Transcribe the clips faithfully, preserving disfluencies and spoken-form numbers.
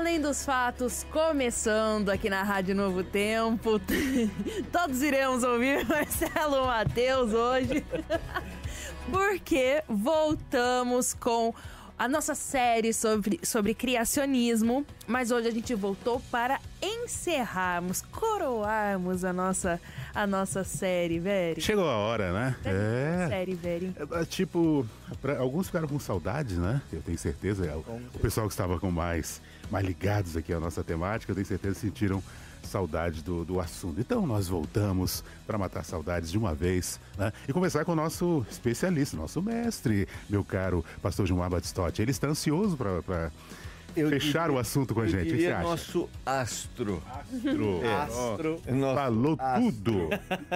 Além dos fatos, começando aqui na Rádio Novo Tempo. Todos iremos ouvir Marcelo Matheus hoje. Porque voltamos com a nossa série sobre, sobre criacionismo. Mas hoje a gente voltou para encerrarmos, coroarmos a nossa, a nossa série, velho. Chegou a hora, né? É. Série, velho. É, é, tipo, pra, alguns ficaram com saudades, né? Eu tenho certeza. É, o, o pessoal que estava com mais, mais ligados aqui à nossa temática, eu tenho certeza que sentiram saudade do, do assunto. Então nós voltamos para matar saudades de uma vez, né? E começar com o nosso especialista, nosso mestre, meu caro pastor Gilmar Batistotti. Ele está ansioso para fechar diria, o assunto com a gente. O que você acha? Nosso astro. Astro. É. Astro. Oh, nosso falou astro. tudo.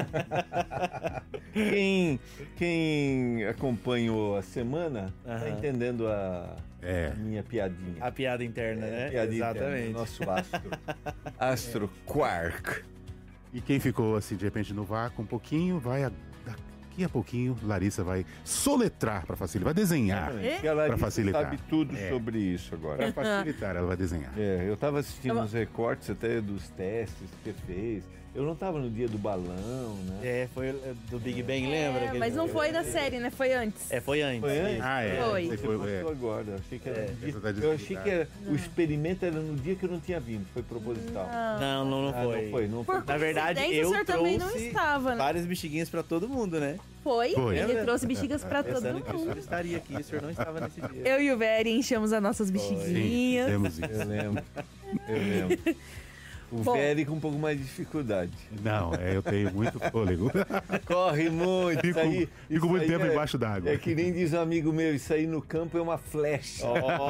Quem, quem acompanhou a semana está Aham. entendendo a, É. a minha piadinha. A piada interna, É, né? piada Exatamente. interna, nosso astro. Astro Quark. E quem ficou assim de repente no vácuo um pouquinho, vai a, daqui a pouquinho, Larissa vai soletrar para facilitar, vai desenhar. Porque a Larissa Pra facilitar. sabe tudo É. sobre isso agora. Para facilitar, ela vai desenhar. É, eu estava assistindo Eu- os recortes até dos testes que você fez. Eu não estava no dia do balão, né? É, foi é, do Big Bang, lembra? É, Que mas ele- não foi da série, né? Foi antes. É, foi antes. Foi antes? Ah, é. Foi. Esse Você foi, postou é. agora. Eu achei que era, É, no dia- essa tá eu achei que era, o experimento era no dia que eu não tinha vindo. Foi proposital. Não, não, não Ah, foi. não foi, não Por foi. Na verdade, coincidência, eu o senhor também não trouxe estava, né? vários bexiguinhos pra todo mundo, né? Foi, Foi. ele Lembra? trouxe bexigas pra todo Pensando que o senhor mundo. estaria aqui, o senhor não estava nesse dia. Eu e o Veri enchemos as nossas Sim, bexiguinhas. temos isso. Eu lembro. Eu lembro. O Bom. Veri com um pouco mais de dificuldade. Não, é, eu tenho muito fôlego. Corre muito. Fico, isso aí, fico isso muito aí tempo é, embaixo d'água. É que nem diz um amigo meu, isso aí no campo é uma flecha.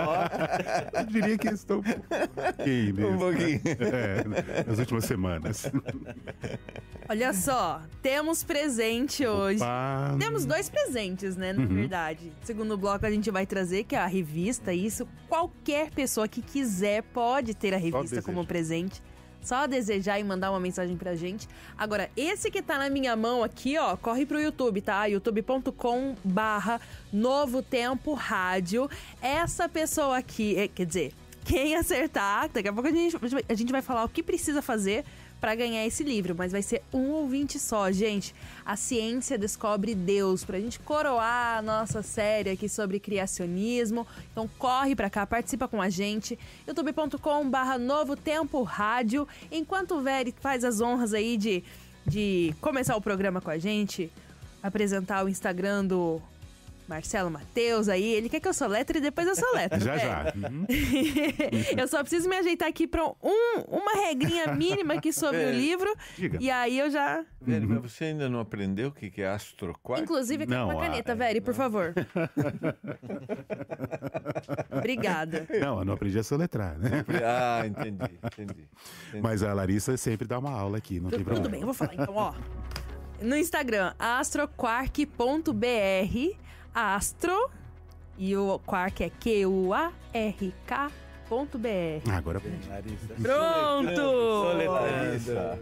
Eu diria que estou um pouquinho nisso, Um pouquinho. né? É, nas últimas semanas. Olha só, temos presente hoje. Opa. Temos dois presentes, né, na verdade. Segundo bloco a gente vai trazer, que é a revista, isso. Qualquer pessoa que quiser pode ter a revista deseja. como presente. Só desejar e mandar uma mensagem pra gente. Agora, esse que tá na minha mão aqui, ó, corre pro YouTube, tá? youtube ponto com barra Novo Tempo Rádio. Essa pessoa aqui, é, quer dizer, quem acertar, daqui a pouco a gente, a gente vai falar o que precisa fazer pra ganhar esse livro, mas vai ser um ouvinte só, gente. A ciência descobre Deus, pra gente coroar a nossa série aqui sobre criacionismo. Então corre pra cá, participa com a gente. youtube ponto com barra Novo Tempo Rádio. Enquanto o Veri faz as honras aí de, de começar o programa com a gente, apresentar o Instagram do Marcelo Matheus aí, ele quer que eu soletre e depois eu soletro. Já, né? já. Uhum. Eu só preciso me ajeitar aqui pra um, uma regrinha mínima aqui sobre É. o livro. Diga. E aí eu já... Veri, mas você ainda não aprendeu o que que é Astro Quark? Inclusive, eu quero Não, uma ah, caneta, é, Veri, por favor. Obrigada. Não, eu não aprendi a soletrar, né? Ah, entendi, entendi. entendi. Mas a Larissa sempre dá uma aula aqui, não tem Tudo, problema. tudo bem, eu vou falar então, ó. No Instagram, astroquark ponto b r, astro, e o quark é Q U A R K ponto b r. Ah, agora aprendi. Larissa. Pronto! Larissa.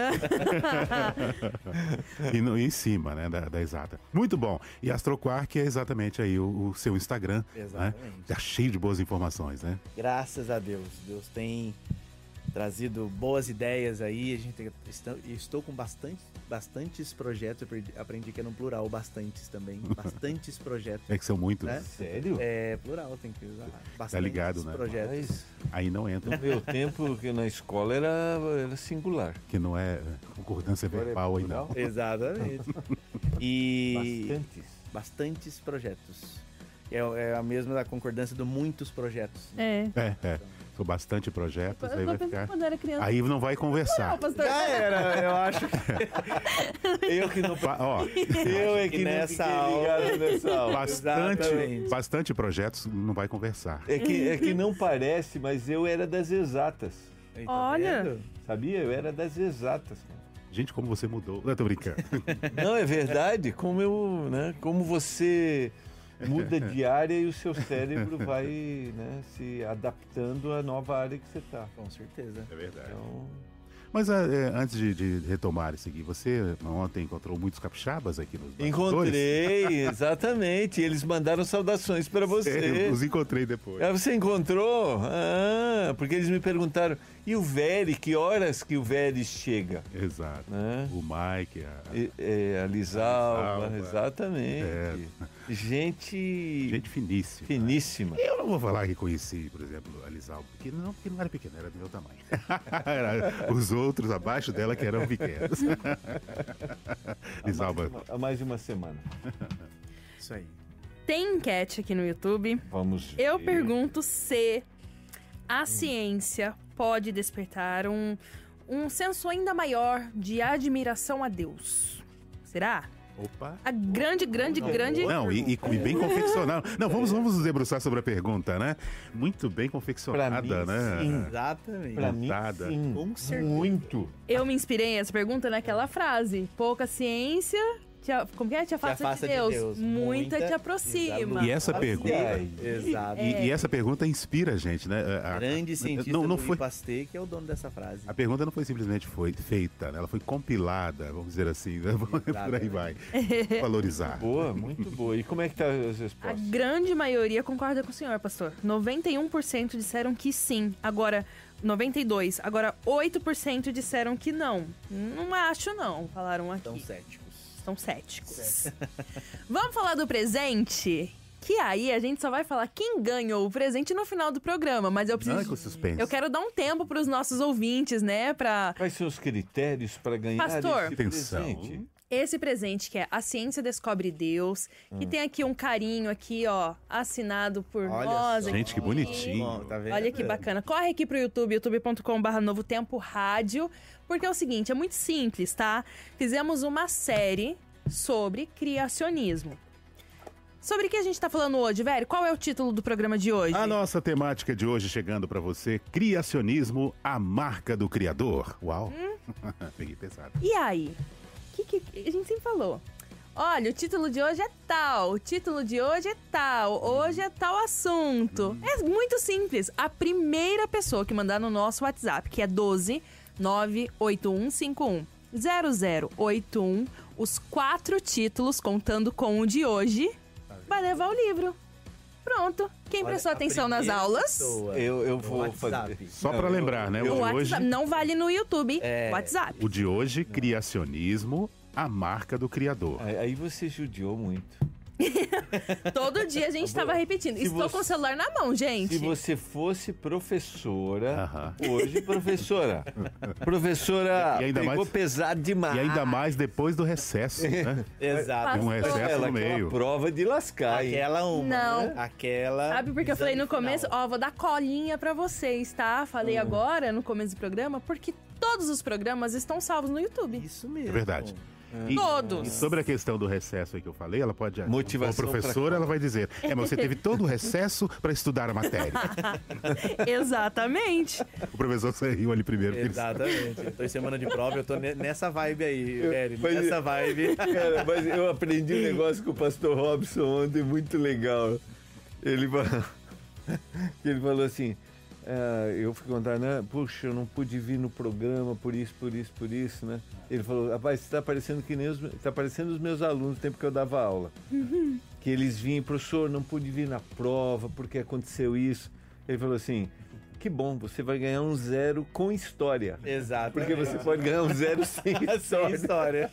E no, em cima, né, da, da exata. Muito bom. E AstroQuark é exatamente aí o, o seu Instagram, né? Exatamente. Já cheio de boas informações, né? Graças a Deus. Deus tem trazido boas ideias aí. A gente tem, estou, estou com bastante, bastantes projetos. Eu perdi- aprendi que é no plural, bastantes também. Bastantes projetos. É que são muitos. Né? Sério? É, plural, tem que usar. Bastantes Tá ligado, né? projetos. Mas Aí não entra, no meu tempo, que na escola era, era singular. que não é concordância Agora é verbal aí plural? não. Exatamente. E Bastantes. bastantes projetos. É, é a mesma da concordância do muitos projetos. É. É, é. São bastante projetos, aí Eu vai tô pensando ficar... quando eu era criança. Aí não vai conversar. Não, pastor. Já era, eu acho. Eu que não... Fa- Ó, Eu é que que nessa não fiquei aula- ligado nessa aula. bastante, Exatamente. bastante projetos não vai conversar. É que, é que não parece, mas eu era das exatas. Aí, tá Olha. vendo? Sabia? Eu era das exatas. Gente, como você mudou. Eu tô brincando. Não, é verdade. Como eu, né? Como você muda de área e o seu cérebro vai, né, se adaptando à nova área que você está. Com certeza. É verdade. Então, Mas é, antes de, de retomar e seguir, você ontem encontrou muitos capixabas aqui nos bastidores? Encontrei, exatamente. Eles mandaram saudações para você. Eu os encontrei depois. Ah, você encontrou? Ah, porque eles me perguntaram, e o Vélez, que horas que o Vélez chega? Exato. Né? O Mike, a, E- é, a Lisalva, Lisalva. exatamente. É. Gente, gente finíssima. finíssima. Eu não vou falar que conheci, por exemplo, a Lisalva, porque não, porque não era pequena, era do meu tamanho. Era os outros abaixo dela que eram pequenos. Lisalva, Há mais de uma semana. Isso aí. Tem enquete aqui no YouTube. Vamos ver. Eu pergunto se a ciência pode despertar um, um senso ainda maior de admiração a Deus. Será? opa. A grande, grande, grande... Não, e, e- e bem confeccionado. Não, vamos, vamos nos debruçar sobre a pergunta, né? Muito bem confeccionada, Pra mim, né? sim. Exatamente. Pra mim, Montada. sim. Com certeza. Muito. Eu me inspirei nessa pergunta naquela frase. Pouca ciência... Te, a- como que é? Te afasta, afasta de, de Deus. Deus. Muita, Muita te aproxima. E essa pergunta. Ai, Exato. E, e essa pergunta inspira a gente, né? A- a- Grande cientista não, não Louis foi, Pasteur, que é o dono dessa frase. a pergunta não foi simplesmente foi feita, né? Ela foi compilada, vamos dizer assim, né? Por aí vai. Valorizar. Boa, muito boa. E como é que tá as A respostas? grande maioria concorda com o senhor, pastor. noventa e um por cento disseram que sim. Agora, noventa e dois por cento. Agora, oito por cento disseram que não. Não acho, não. Falaram aqui. Tão céticos. Estão céticos. Vamos falar do presente? Que aí a gente só vai falar quem ganhou o presente no final do programa. Mas eu preciso... Não é com suspense. Eu quero dar um tempo para os nossos ouvintes, né? Pra... Quais são os critérios para ganhar Pastor. esse Atenção. presente? Esse presente que é A Ciência Descobre Deus, que tem aqui um carinho aqui, ó, assinado por Olha nós. só. aqui. Gente, que bonitinho. Bom, tá vendo? Olha que bacana. Corre aqui pro YouTube, youtube ponto com barra Novo Tempo Rádio, porque é o seguinte, é muito simples, tá? Fizemos uma série sobre criacionismo. Sobre o que a gente tá falando hoje, velho? Qual é o título do programa de hoje? A nossa temática de hoje chegando pra você, criacionismo, a marca do criador. Uau. Peguei pesado. E aí? O que, que a gente sempre falou? Olha, o título de hoje é tal, o título de hoje é tal, hoje é tal assunto. É muito simples. A primeira pessoa que mandar no nosso WhatsApp, que é doze nove oito um cinco um zero zero oito um, os quatro títulos, contando com o de hoje, vai levar o livro. Pronto. Quem Olha, prestou a atenção nas primeira aulas? pessoa Eu, eu no vou WhatsApp. fazer. Só Não, pra eu- lembrar, né? eu- O O de hoje, WhatsApp não vale no YouTube. É. WhatsApp. o de hoje, criacionismo, a marca do criador. Aí aí você judiou muito. Todo dia a gente tava repetindo. Se Estou você- com o celular na mão, gente. Se você fosse professora, Aham. hoje professora. Professora, E ainda pegou mais- pesado demais. E ainda mais depois do recesso, né? Exato. Tem um Pastor. recesso Ela, no aquela meio. prova de lascar, hein? Aquela uma. Não. né? Aquela. Sabe porque eu falei no exame começo, final. ó, vou dar colinha pra vocês, tá? Falei agora no começo do programa, porque todos os programas estão salvos no YouTube. Isso mesmo. É verdade. E, Todos. e sobre a questão do recesso aí que eu falei, ela pode. Motivação O professor, pra- ela vai dizer: é, mas você teve todo o recesso para estudar a matéria. Exatamente. O professor saiu ali primeiro. porque ele- Exatamente. Eu tô em semana de prova, eu tô ne- nessa vibe aí, Eri. mas- Nessa vibe. Cara, mas eu aprendi um negócio com o pastor Robson ontem muito legal. Ele falou, ele falou assim, ah, eu fui contar, né? Puxa, eu não pude vir no programa por isso, por isso, por isso, né? Ele falou, rapaz, você tá parecendo que nem os, tá parecendo os meus alunos no tempo que eu dava aula. Que eles vinham, professor, não pude vir na prova porque aconteceu isso. Ele falou assim, que bom, você vai ganhar um zero com história. Exato. Porque você pode ganhar um zero sem Sem história. história.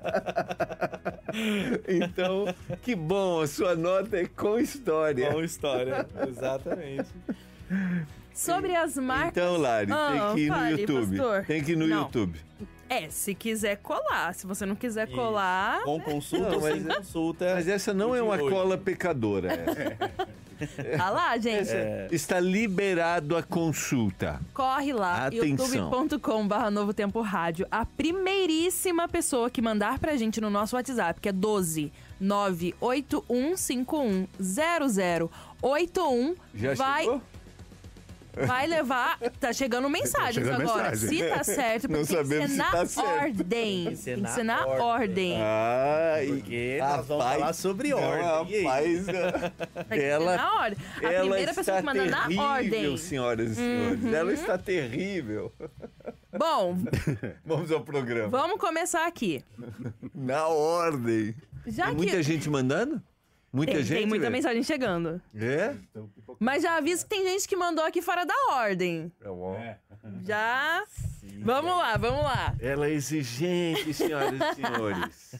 Então, que bom, a sua nota é com história. Com história. Exatamente. Sobre as marcas. Então, Lari, Ah, tem que ir no fale, YouTube. pastor. Tem que ir no Não. YouTube. É, se quiser colar. Se você não quiser Isso. colar. Com consulta Não, ou sem mas- consulta. Mas essa não o é de uma hoje. cola pecadora. essa. Tá lá, gente. É. Está liberado a consulta. Corre lá, Atenção. youtube ponto com barra Novo Tempo Rádio. A primeiríssima pessoa que mandar pra gente no nosso WhatsApp, que é doze nove oito um cinco um zero zero oito um, Já vai, chegou? vai levar. Tá chegando mensagens chegando agora. mensagem. Se tá certo, Não porque tem que ser sabemos se na tá certo. ordem. Tem que ser Tem que na ser na ordem. ordem. Ai, Porque nós vamos falar sobre não, ordem. E aí? Rapaz, Tem que ser ela, na ordem. A ela primeira está pessoa que mandar na terrível, ordem. senhoras e senhores. Ela está terrível. Bom, Vamos ao programa. vamos começar aqui. Na ordem. Já Tem que muita gente mandando? Muita tem, gente? tem muita velho? mensagem chegando. É? Mas já aviso que tem gente que mandou aqui fora da ordem. É bom. Já. Vamos lá, vamos lá. Ela é exigente, senhoras e senhores.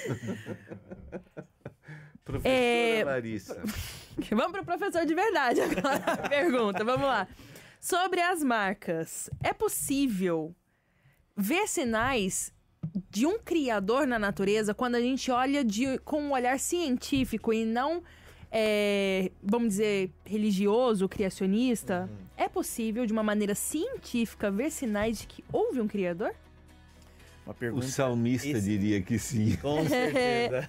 Professora É, Larissa. Vamos pro professor de verdade agora. A pergunta, vamos lá. Sobre as marcas, é possível ver sinais de um criador na natureza quando a gente olha de, com um olhar científico e não, é, vamos dizer, religioso, criacionista? Uhum. É possível, de uma maneira científica, ver sinais de que houve um criador? Uma pergunta. O salmista Esse... diria que sim. Com certeza.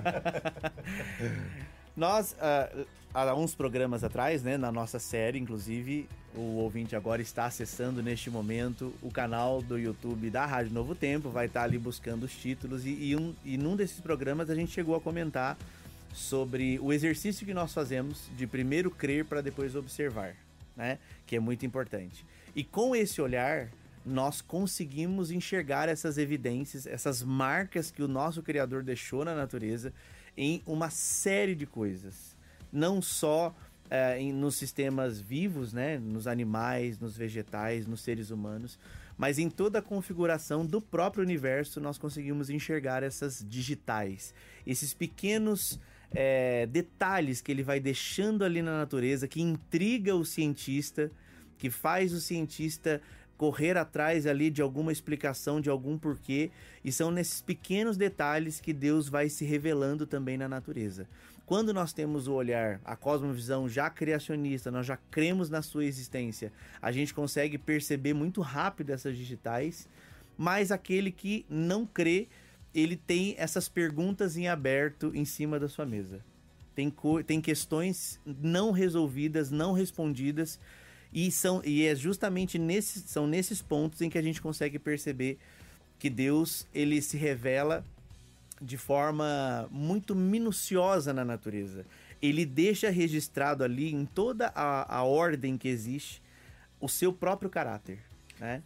Nós, uh, há uns programas atrás, né, na nossa série, inclusive, o ouvinte agora está acessando neste momento o canal do YouTube da Rádio Novo Tempo, vai estar ali buscando os títulos e, e, um, e num desses programas a gente chegou a comentar sobre o exercício que nós fazemos de primeiro crer para depois observar, né, que é muito importante. E com esse olhar, nós conseguimos enxergar essas evidências, essas marcas que o nosso Criador deixou na natureza em uma série de coisas. Não só é, em, nos sistemas vivos, né? Nos animais, nos vegetais, nos seres humanos, mas em toda a configuração do próprio universo nós conseguimos enxergar essas digitais, esses pequenos é, detalhes que ele vai deixando ali na natureza, que intriga o cientista, que faz o cientista correr atrás ali de alguma explicação, de algum porquê, e são nesses pequenos detalhes que Deus vai se revelando também na natureza. Quando nós temos o olhar, a cosmovisão já criacionista, nós já cremos na sua existência, a gente consegue perceber muito rápido essas digitais, mas aquele que não crê, ele tem essas perguntas em aberto em cima da sua mesa. Tem, co- tem questões não resolvidas, não respondidas, E, são, e é justamente nesses, são nesses pontos em que a gente consegue perceber que Deus ele se revela de forma muito minuciosa na natureza. Ele deixa registrado ali, em toda a, a ordem que existe, o seu próprio caráter, né?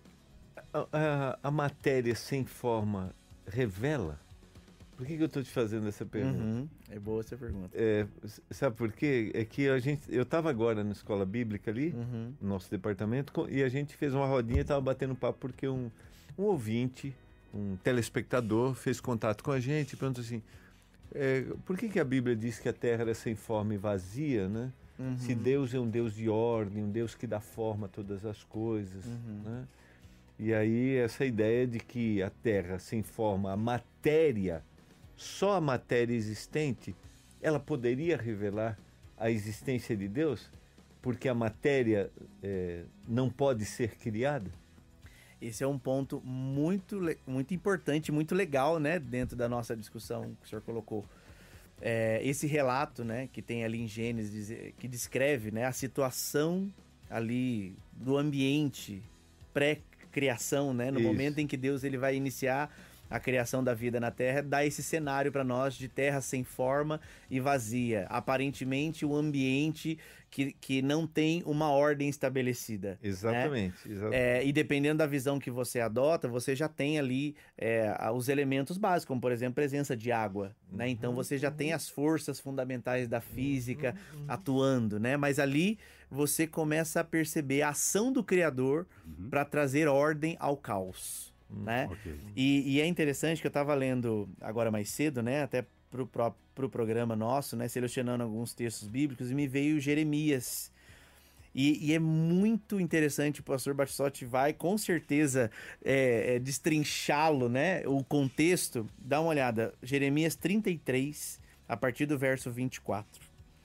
A, a, a matéria sem forma revela? Por que, que eu estou te fazendo essa pergunta? Uhum. É boa essa pergunta. É, sabe por quê? É que a gente, eu estava agora na escola bíblica ali, Uhum. no nosso departamento, e a gente fez uma rodinha e estava batendo papo porque um, um ouvinte, um telespectador, fez contato com a gente e perguntou assim, é, por que, que a Bíblia diz que a Terra era sem forma e vazia, né? Uhum. Se Deus é um Deus de ordem, um Deus que dá forma a todas as coisas, Uhum. né? E aí essa ideia de que a Terra sem forma, a matéria, só a matéria existente, ela poderia revelar a existência de Deus? Porque a matéria é, não pode ser criada? Esse é um ponto muito, muito importante, muito legal, né? Dentro da nossa discussão que o senhor colocou. É, esse relato, né, que tem ali em Gênesis, que descreve, né, a situação ali do ambiente pré-criação, né? No Isso. momento em que Deus ele vai iniciar a criação da vida na Terra, dá esse cenário para nós de terra sem forma e vazia. Aparentemente, um ambiente que, que não tem uma ordem estabelecida. Exatamente. Né? exatamente. É, e dependendo da visão que você adota, você já tem ali é, os elementos básicos, como, por exemplo, presença de água. Uhum. Né? Então, você já tem as forças fundamentais da física uhum. atuando, né? Mas ali você começa a perceber a ação do Criador uhum. para trazer ordem ao caos. Né? Okay. E, e é interessante que eu estava lendo agora mais cedo, né? Até pro, pro, pro programa nosso, né? Selecionando alguns textos bíblicos, e me veio Jeremias. E, e é muito interessante, o pastor Batistotti vai com certeza é, é, destrinchá-lo, né? O contexto. Dá uma olhada, Jeremias trinta e três, a partir do verso vinte e quatro.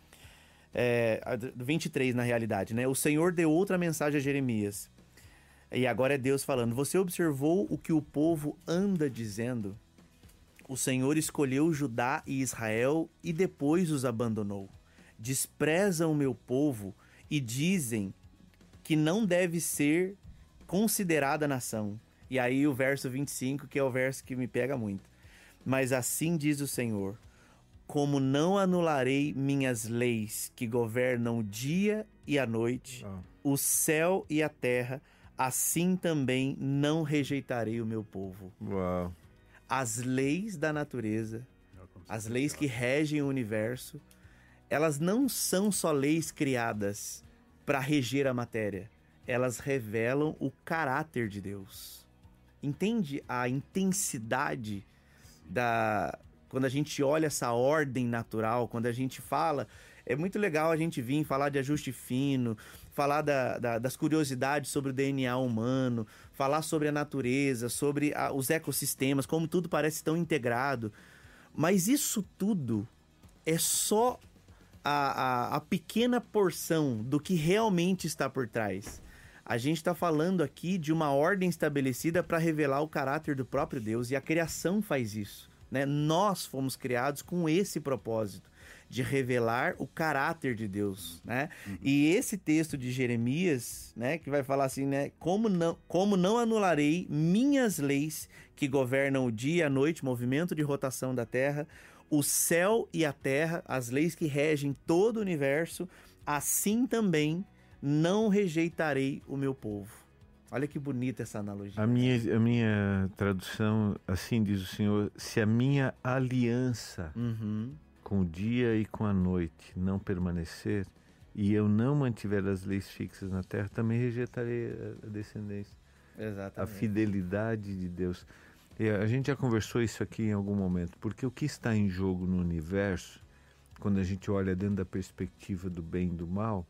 É, vinte e três na realidade, né? O Senhor deu outra mensagem a Jeremias. E agora é Deus falando, você observou o que o povo anda dizendo? O Senhor escolheu Judá e Israel e depois os abandonou. Desprezam o meu povo e dizem que não deve ser considerada nação. E aí o verso vinte e cinco, que é o verso que me pega muito. Mas assim diz o Senhor, como não anularei minhas leis que governam o dia e a noite, oh. o céu e a terra, assim também não rejeitarei o meu povo. Uau. As leis da natureza, as leis que regem o universo, elas não são só leis criadas para reger a matéria. Elas revelam o caráter de Deus. Entende a intensidade da... Quando a gente olha essa ordem natural, quando a gente fala... É muito legal a gente vir falar de ajuste fino, falar da, da, das curiosidades sobre o D N A humano, falar sobre a natureza, sobre a, os ecossistemas, como tudo parece tão integrado. Mas isso tudo é só a, a, a pequena porção do que realmente está por trás. A gente está falando aqui de uma ordem estabelecida para revelar o caráter do próprio Deus, e a criação faz isso, né? Nós fomos criados com esse propósito, de revelar o caráter de Deus, né? Uhum. E esse texto de Jeremias, né, que vai falar assim, né, como não, como não anularei minhas leis que governam o dia e a noite, movimento de rotação da terra, o céu e a terra, as leis que regem todo o universo, assim também não rejeitarei o meu povo. Olha que bonita essa analogia. A minha, a minha tradução, assim diz o Senhor, se a minha aliança uhum. com o dia e com a noite não permanecer, e eu não mantiver as leis fixas na terra, também rejeitarei a descendência. Exatamente. A fidelidade de Deus. E a gente já conversou isso aqui em algum momento, porque o que está em jogo no universo, quando a gente olha dentro da perspectiva do bem e do mal,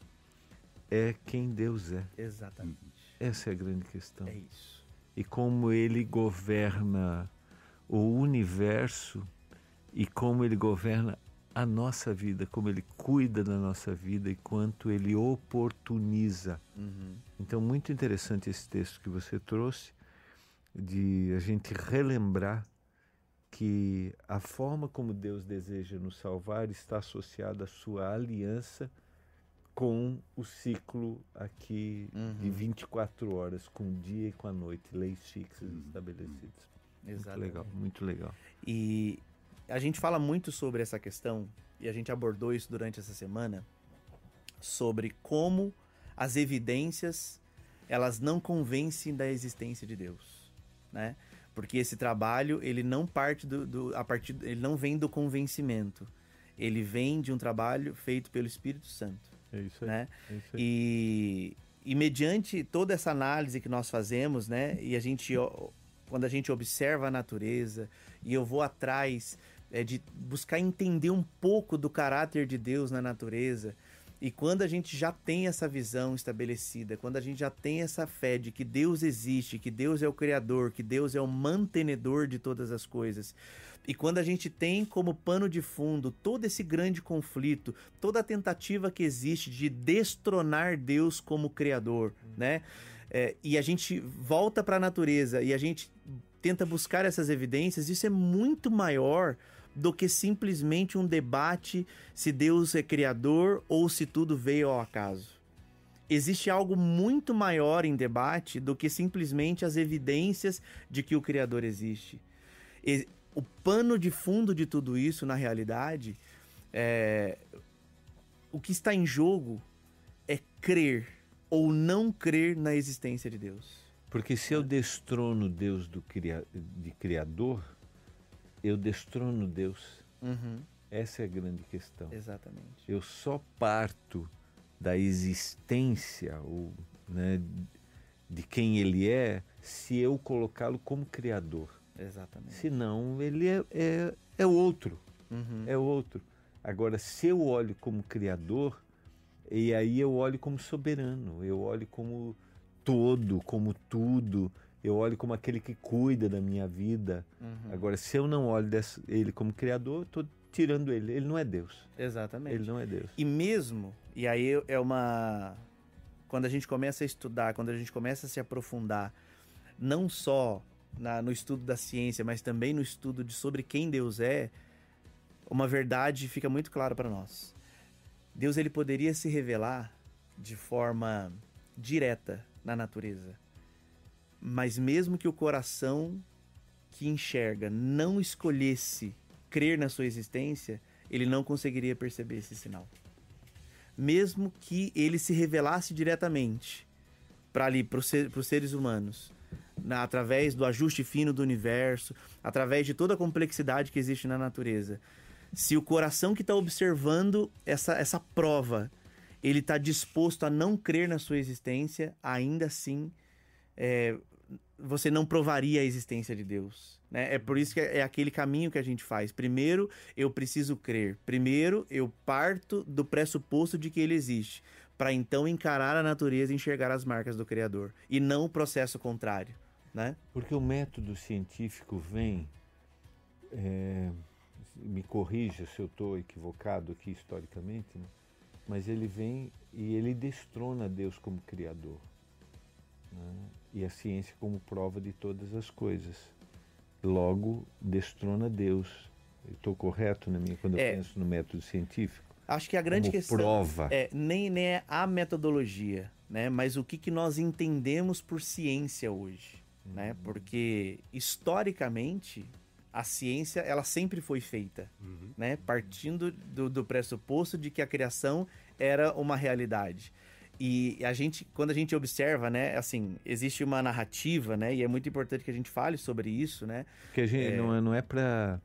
é quem Deus é. Exatamente. Essa é a grande questão. É isso. E como ele governa o universo e como ele governa a nossa vida, como ele cuida da nossa vida e quanto ele oportuniza. Uhum. Então, muito interessante esse texto que você trouxe, de a gente relembrar que a forma como Deus deseja nos salvar está associada à sua aliança com o ciclo aqui uhum. de vinte e quatro horas, com o dia e com a noite, leis fixas uhum. estabelecidas. Exatamente. Muito legal, muito legal. E a gente fala muito sobre essa questão, e a gente abordou isso durante essa semana, sobre como as evidências, elas não convencem da existência de Deus, né? Porque esse trabalho, ele não parte do, do a partir, ele não vem do convencimento, ele vem de um trabalho feito pelo Espírito Santo. É isso aí. Né? É isso aí. E, e mediante toda essa análise que nós fazemos, né? E a gente, quando a gente observa a natureza, e eu vou atrás é, de buscar entender um pouco do caráter de Deus na natureza, e quando a gente já tem essa visão estabelecida, quando a gente já tem essa fé de que Deus existe, que Deus é o Criador, que Deus é o mantenedor de todas as coisas, e quando a gente tem como pano de fundo todo esse grande conflito, toda a tentativa que existe de destronar Deus como Criador, né? É, e a gente volta para a natureza e a gente tenta buscar essas evidências, isso é muito maior do que simplesmente um debate se Deus é criador ou se tudo veio ao acaso. Existe algo muito maior em debate do que simplesmente as evidências de que o Criador existe. E o pano de fundo de tudo isso, na realidade, é... o que está em jogo é crer ou não crer na existência de Deus. Porque se eu destrono Deus do cria... de Criador, eu destrono Deus. Uhum. Essa é a grande questão. Exatamente. Eu só parto da existência ou, né, de quem ele é se eu colocá-lo como Criador. Exatamente. Senão ele é, é, é outro. Uhum. É outro. Agora, se eu olho como Criador, e aí eu olho como soberano, eu olho como todo, como tudo, eu olho como aquele que cuida da minha vida. Uhum. Agora, se eu não olho desse, ele como Criador, eu estou tirando ele. Ele não é Deus. Exatamente. Ele não é Deus. E mesmo, e aí é uma... Quando a gente começa a estudar, quando a gente começa a se aprofundar, não só na, no estudo da ciência, mas também no estudo de sobre quem Deus é, uma verdade fica muito clara para nós. Deus, ele poderia se revelar de forma direta na natureza. Mas mesmo que o coração que enxerga não escolhesse crer na sua existência, ele não conseguiria perceber esse sinal. Mesmo que ele se revelasse diretamente, para ali, para os ser, seres humanos, na, através do ajuste fino do universo, através de toda a complexidade que existe na natureza. Se o coração que está observando essa, essa prova, ele está disposto a não crer na sua existência, ainda assim, é, você não provaria a existência de Deus, né? É por isso que é, é aquele caminho que a gente faz. Primeiro, eu preciso crer. Primeiro, eu parto do pressuposto de que ele existe, para então encarar a natureza e enxergar as marcas do Criador, e não o processo contrário, né? Porque o método científico vem... É... me corrija se eu estou equivocado aqui historicamente, né? Mas ele vem e ele destrona Deus como Criador, né? E a ciência como prova de todas as coisas. Logo, destrona Deus. Estou correto na minha, quando eu é, penso no método científico? Acho que a grande como questão prova. É, nem, nem é a metodologia, né? Mas o que, que nós entendemos por ciência hoje, uhum. né? Porque, historicamente... a ciência, ela sempre foi feita, uhum. né? Partindo do, do pressuposto de que a criação era uma realidade. E a gente, quando a gente observa, né? Assim, existe uma narrativa, né? E é muito importante que a gente fale sobre isso, né? Porque a gente, é... não é, não é para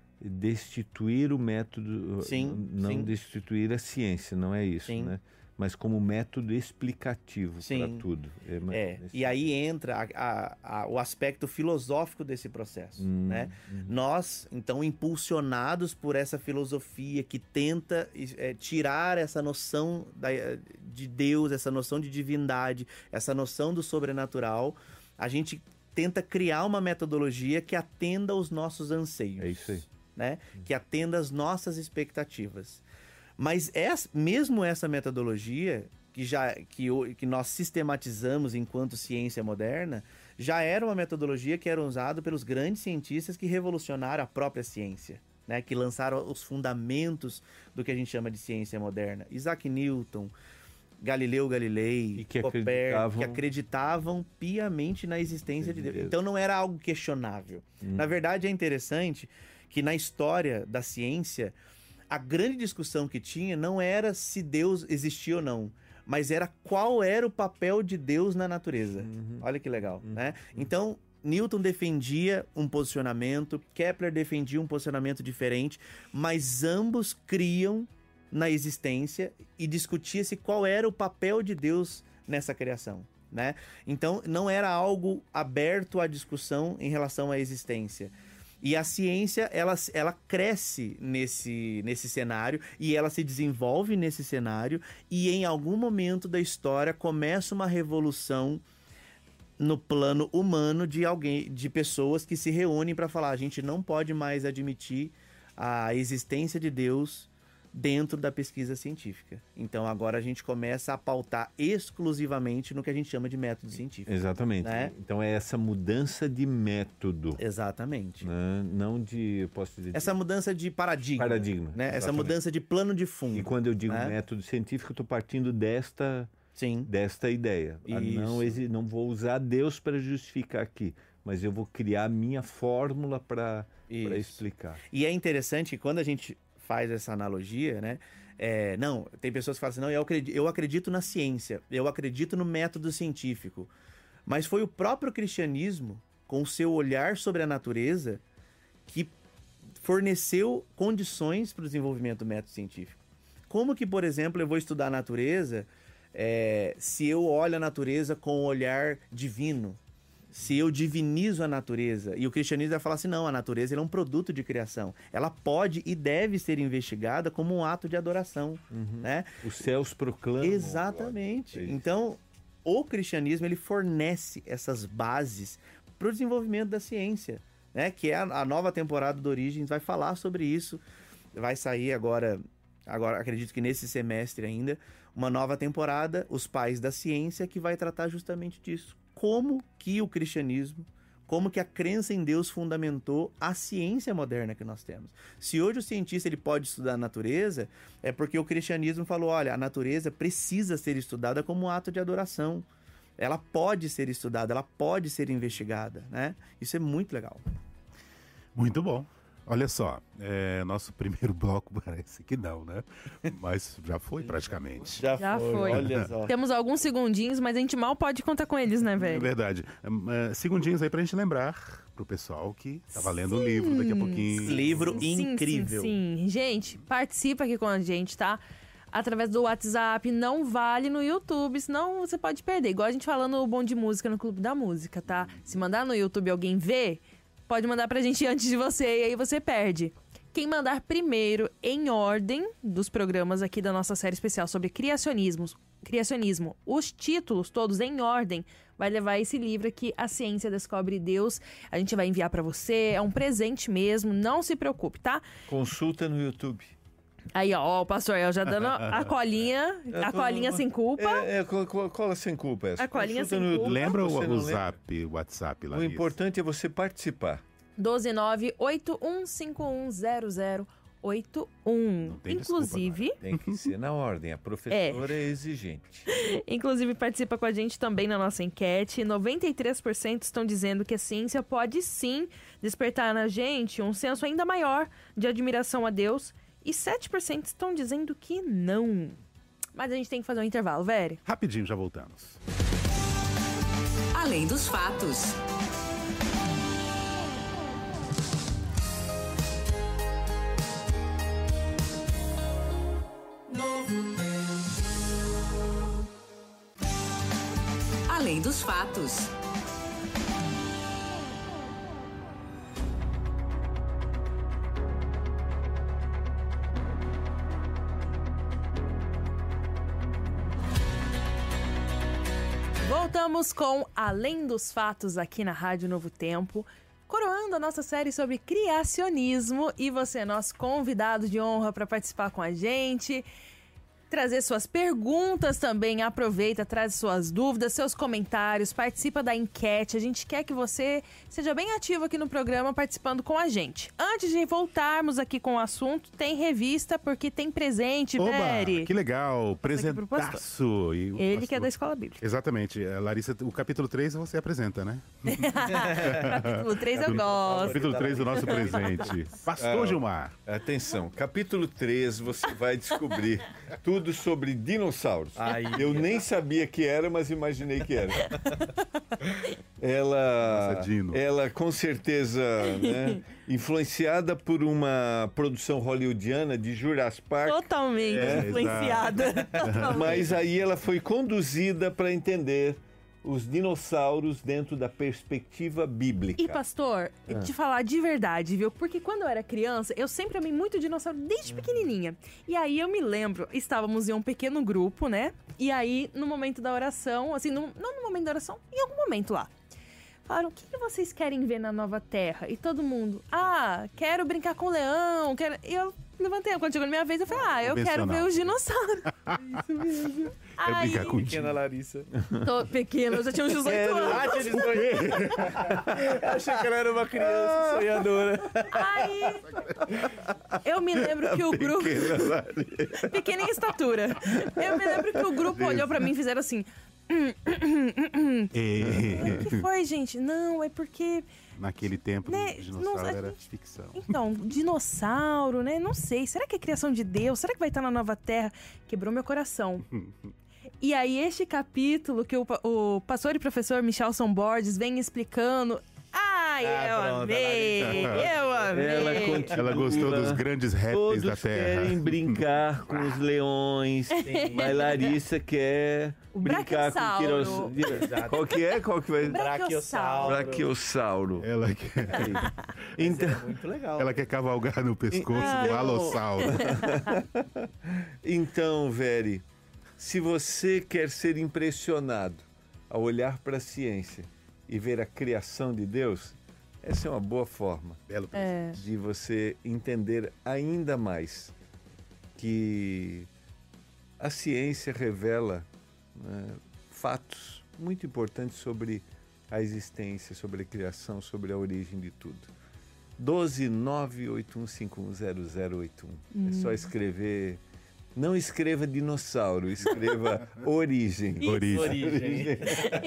destituir o método, sim, não sim. destituir a ciência, não é isso, sim. né? Mas como método explicativo para tudo. É, é. E aí entra a, a, a, o aspecto filosófico desse processo, hum, né? Hum. Nós, então, impulsionados por essa filosofia que tenta é, tirar essa noção da, de Deus, essa noção de divindade, essa noção do sobrenatural, a gente tenta criar uma metodologia que atenda aos nossos anseios. É isso aí. Né? Hum. Que atenda às nossas expectativas. Mas essa, mesmo essa metodologia, que, já, que, que nós sistematizamos enquanto ciência moderna, já era uma metodologia que era usada pelos grandes cientistas que revolucionaram a própria ciência, né? Que lançaram os fundamentos do que a gente chama de ciência moderna. Isaac Newton, Galileu Galilei, e que Copérnico, acreditavam... que acreditavam piamente na existência de Deus. Deus. Então não era algo questionável. Hum. Na verdade, é interessante que na história da ciência... a grande discussão que tinha não era se Deus existia ou não, mas era qual era o papel de Deus na natureza. Uhum. Olha que legal, uhum. né? Então, Newton defendia um posicionamento, Kepler defendia um posicionamento diferente, mas ambos criam na existência e discutia-se qual era o papel de Deus nessa criação, né? Então, não era algo aberto à discussão em relação à existência. E a ciência, ela, ela cresce nesse, nesse cenário e ela se desenvolve nesse cenário e em algum momento da história começa uma revolução no plano humano de alguém, de pessoas que se reúnem para falar: a gente não pode mais admitir a existência de Deus dentro da pesquisa científica. Então agora a gente começa a pautar exclusivamente no que a gente chama de método científico. Exatamente. Né? Então é essa mudança de método. Exatamente. Né? Não de, eu posso dizer... Essa mudança de paradigma. Paradigma. Né? Essa mudança de plano de fundo. E quando eu digo né? método científico, eu estou partindo desta, Sim. desta ideia. Não, não vou usar Deus para justificar aqui, mas eu vou criar a minha fórmula para explicar. E é interessante que quando a gente faz essa analogia, né? É, não, tem pessoas que falam assim, não, eu acredito, eu acredito na ciência, eu acredito no método científico. Mas foi o próprio cristianismo, com o seu olhar sobre a natureza, que forneceu condições para o desenvolvimento do método científico. Como que, por exemplo, eu vou estudar a natureza é, se eu olho a natureza com um olhar divino? Se eu divinizo a natureza, e o cristianismo vai falar assim, não, a natureza é um produto de criação. Ela pode e deve ser investigada como um ato de adoração. Uhum. Né? Os céus proclamam. Exatamente. É então, o cristianismo ele fornece essas bases para o desenvolvimento da ciência, né? Que é a, a nova temporada do Origens, vai falar sobre isso. Vai sair agora, agora, acredito que nesse semestre ainda, uma nova temporada, Os Pais da Ciência, que vai tratar justamente disso. Como que o cristianismo, como que a crença em Deus fundamentou a ciência moderna que nós temos. Se hoje o cientista ele pode estudar a natureza, é porque o cristianismo falou, olha, a natureza precisa ser estudada como um ato de adoração. Ela pode ser estudada, ela pode ser investigada, né? Isso é muito legal. Muito bom. Olha só, é, nosso primeiro bloco parece que não, né? Mas já foi praticamente. Já, Já foi, foi. olha só. Temos alguns segundinhos, mas a gente mal pode contar com eles, né, É velho? verdade. É, segundinhos aí pra gente lembrar pro pessoal que tá valendo o livro daqui a pouquinho. Livro Sim, incrível. Sim, sim. Gente, participa aqui com a gente, tá? Através do WhatsApp, não vale no YouTube, senão você pode perder. Igual a gente falando no Bom de Música no Clube da Música, tá? Se mandar no YouTube alguém ver, pode mandar pra gente antes de você e aí você perde. Quem mandar primeiro, em ordem, dos programas aqui da nossa série especial sobre criacionismo, criacionismo, os títulos todos em ordem, vai levar esse livro aqui, A Ciência Descobre Deus. A gente vai enviar pra você, é um presente mesmo, não se preocupe, tá? Consulta no YouTube. Aí, ó, ó, o pastor El já dando a colinha, a colinha sem culpa. É, é co- co- cola sem culpa essa. A colinha Consulta sem no culpa. YouTube. Lembra o, Você não o lembra? zap, o WhatsApp lá? O importante é você participar. doze nove oito um cinco um zero zero oito um. tem desculpa, Inclusive, Tem que ser na ordem. A professora é, exigente. inclusive participa com a gente também na nossa enquete. noventa e três por cento estão dizendo que a ciência pode sim despertar na gente um senso ainda maior de admiração a Deus. E sete por cento estão dizendo que não. Mas a gente tem que fazer um intervalo, velho. Rapidinho, já voltamos. Além dos fatos. Além dos fatos. Voltamos com Além dos Fatos aqui na Rádio Novo Tempo, coroando a nossa série sobre criacionismo. E você é nosso convidado de honra para participar com a gente, trazer suas perguntas também. Aproveita, traz suas dúvidas, seus comentários, participa da enquete. A gente quer que você seja bem ativo aqui no programa, participando com a gente. Antes de voltarmos aqui com o assunto, tem revista, porque tem presente, Oba, Veri. que legal, pro pastor. presentaço. E o Ele que é pastor- da Escola Bíblica. Exatamente. Eh, Larissa, o capítulo três você apresenta, né? Capítulo três eu gosto. Capítulo três do nosso presente. Pastor Ah, Gilmar. Atenção, capítulo três você vai descobrir tudo sobre dinossauros. Aí. Eu nem sabia que era, mas imaginei que era. Ela, Nossa, Dino. ela com certeza, né, influenciada por uma produção hollywoodiana de Jurassic Park, Totalmente É, influenciada. Totalmente. mas aí ela foi conduzida para entender os dinossauros dentro da perspectiva bíblica. E, pastor, te falar de verdade, viu? Porque quando eu era criança, eu sempre amei muito dinossauro desde pequenininha. E aí eu me lembro, estávamos em um pequeno grupo, né? E aí, no momento da oração, assim, no- não no momento da oração, em algum momento lá. Falaram, o que, que vocês querem ver na nova terra? E todo mundo, ah, quero brincar com o leão, quero... E eu levantei, quando chegou na minha vez, eu falei, ah, eu quero ver Convencional. os dinossauros. Isso mesmo. Quero Aí, brincar contigo. Pequena Larissa. tô pequena, eu já tinha uns dezoito anos. Ah, tinha dezoito. Eu achei que ela era uma criança sonhadora. Aí, eu me lembro que o grupo... Pequena em estatura. Eu me lembro que o grupo olhou pra mim e fizeram assim... Eh, O que foi, gente? Não, é porque... Naquele tempo, Né, o dinossauro não, a era gente- ficção. Então, dinossauro, né? Não sei. Será que é criação de Deus? Será que vai estar na nova terra? Quebrou meu coração. E aí, este capítulo que o, pa- o pastor e professor Michelson Borges vem explicando... Ai, Ah, eu pronto, amei! Eu amei! Ela continua. Ela gostou dos grandes répteis Todos da Terra. querem brincar com os leões, mas Larissa quer O brincar com brachiosauro. quiros... Qual que é? Qual que vai? Brachiosauro. Brachiosauro. Ela quer, Então, Muito legal. ela quer cavalgar no pescoço do Então- alossauro. então, Veri, se você quer ser impressionado ao olhar para a ciência e ver a criação de Deus, essa é uma boa forma Belo É. de você entender ainda mais que a ciência revela, né, fatos muito importantes sobre a existência, sobre a criação, sobre a origem de tudo. doze nove oito um cinco um zero zero oito um. É só escrever Não escreva dinossauro, escreva origem. Origem. Origem.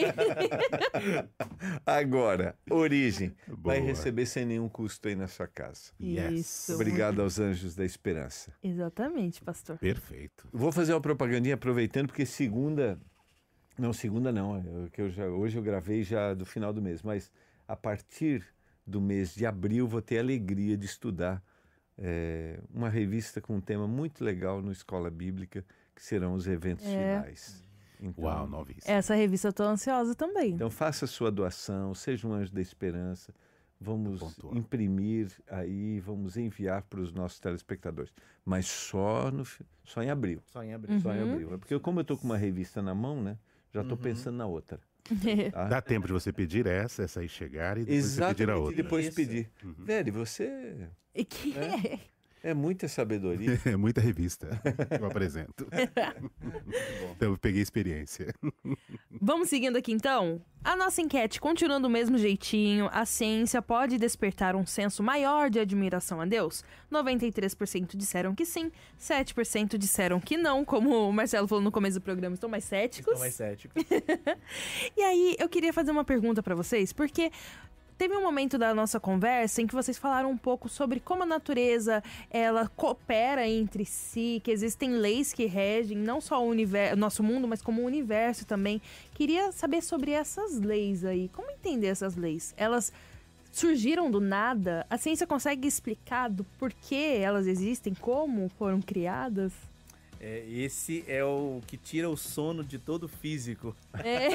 Agora, origem. Boa. Vai receber sem nenhum custo aí na sua casa. Yes. Isso. Obrigado aos Anjos da Esperança. Exatamente, pastor. Perfeito. Vou fazer uma propagandinha aproveitando, porque segunda... Não, segunda não. é que eu já, hoje eu gravei já do final do mês, mas a partir do mês de abril vou ter a alegria de estudar é, uma revista com um tema muito legal no Escola Bíblica, que serão os eventos É. finais. Então, Uau, novíssimo. Essa revista eu tô ansiosa também. então faça a sua doação, seja um Anjo da Esperança. Vamos Pontual. imprimir aí, vamos enviar para os nossos telespectadores. Mas só, no, fi- só em abril. Só em abril. Só em abril. É porque como eu estou com uma revista na mão, né? Já estou Uhum. pensando na outra. Tá? Dá tempo de você pedir essa, essa aí chegar e depois você pedir a Exatamente, e outra. depois Isso. pedir. Velho, você E que é? é muita sabedoria. É muita revista que eu apresento. Então eu peguei experiência. Vamos seguindo aqui então? A nossa enquete continua do mesmo jeitinho. A ciência pode despertar um senso maior de admiração a Deus? noventa e três por cento disseram que sim, sete por cento disseram que não. Como o Marcelo falou no começo do programa, estão mais céticos. Estão mais céticos. E aí, eu queria fazer uma pergunta pra vocês, porque teve um momento da nossa conversa em que vocês falaram um pouco sobre como a natureza, ela coopera entre si, que existem leis que regem não só o universo, nosso mundo, mas como o universo também. Queria saber sobre essas leis aí. Como entender essas leis? Elas surgiram do nada? A ciência consegue explicar do porquê elas existem, como foram criadas? É, esse é o que tira o sono de todo físico. É.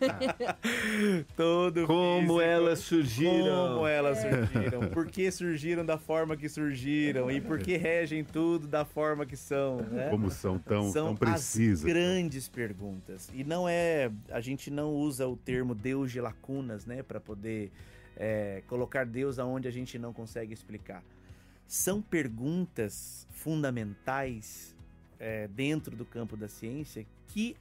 Todo Como físico. elas surgiram. Como elas surgiram. Por que surgiram da forma que surgiram. E por que regem tudo da forma que são. Né? Como são tão, São tão precisas. as grandes perguntas. E não é... A gente não usa o termo Deus de lacunas, né? Para poder é, colocar Deus aonde a gente não consegue explicar. São perguntas fundamentais é, dentro do campo da ciência que